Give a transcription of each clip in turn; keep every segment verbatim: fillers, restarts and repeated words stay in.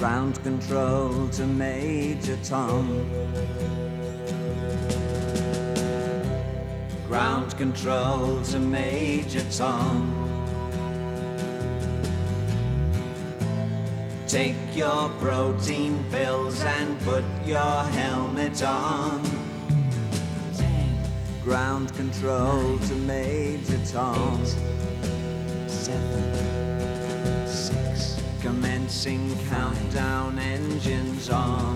Ground control to Major Tom. Ground control to Major Tom. Take your protein pills and put your helmet on. Ground control to Major Tom. Eight, seven, six. Commencing countdown, engines on.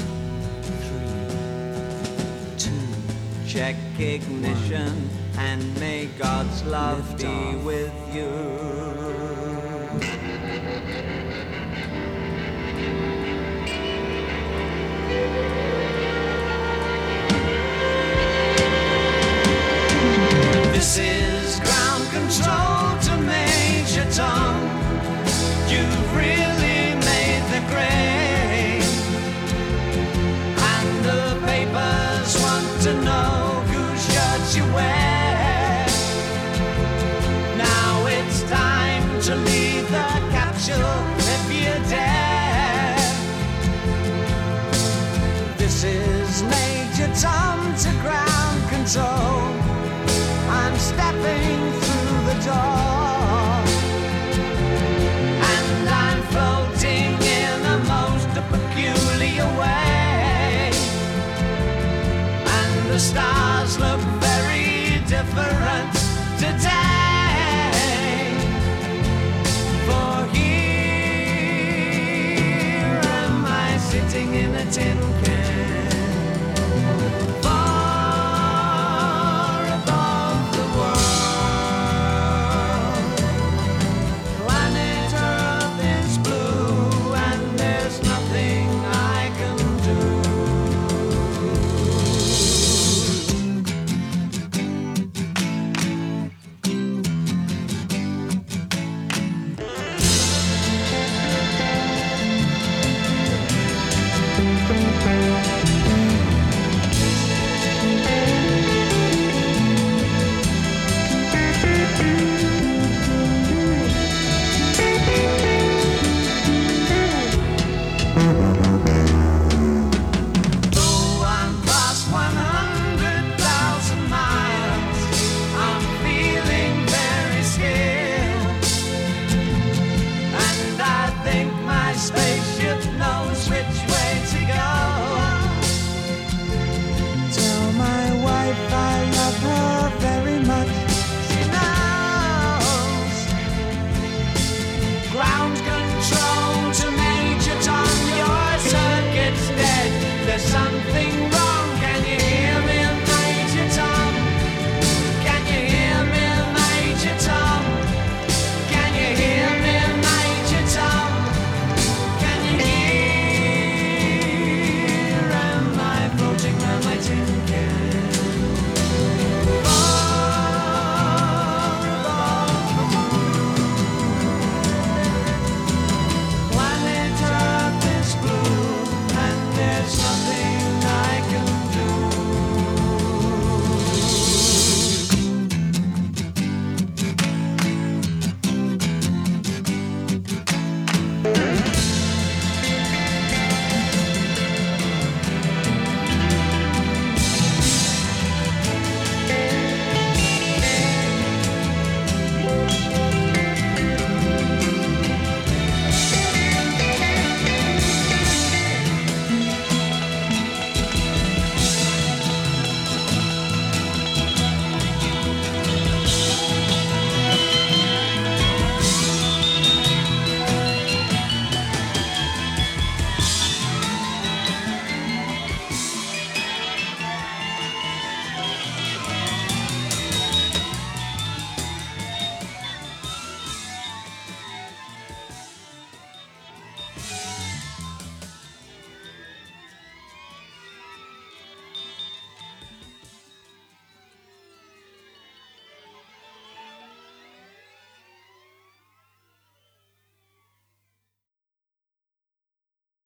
Three, two. Check ignition and may God's love be with you. This is ground control to Major Tom. You've really made the grade, and the papers want to know whose shirts you wear. Now it's time to leave the capsule if you dare. This is Major Tom to ground control. I'm stepping through the door, and I'm floating in a most peculiar way, and the stars look very different today. For here am I sitting in a tin can. Thank you.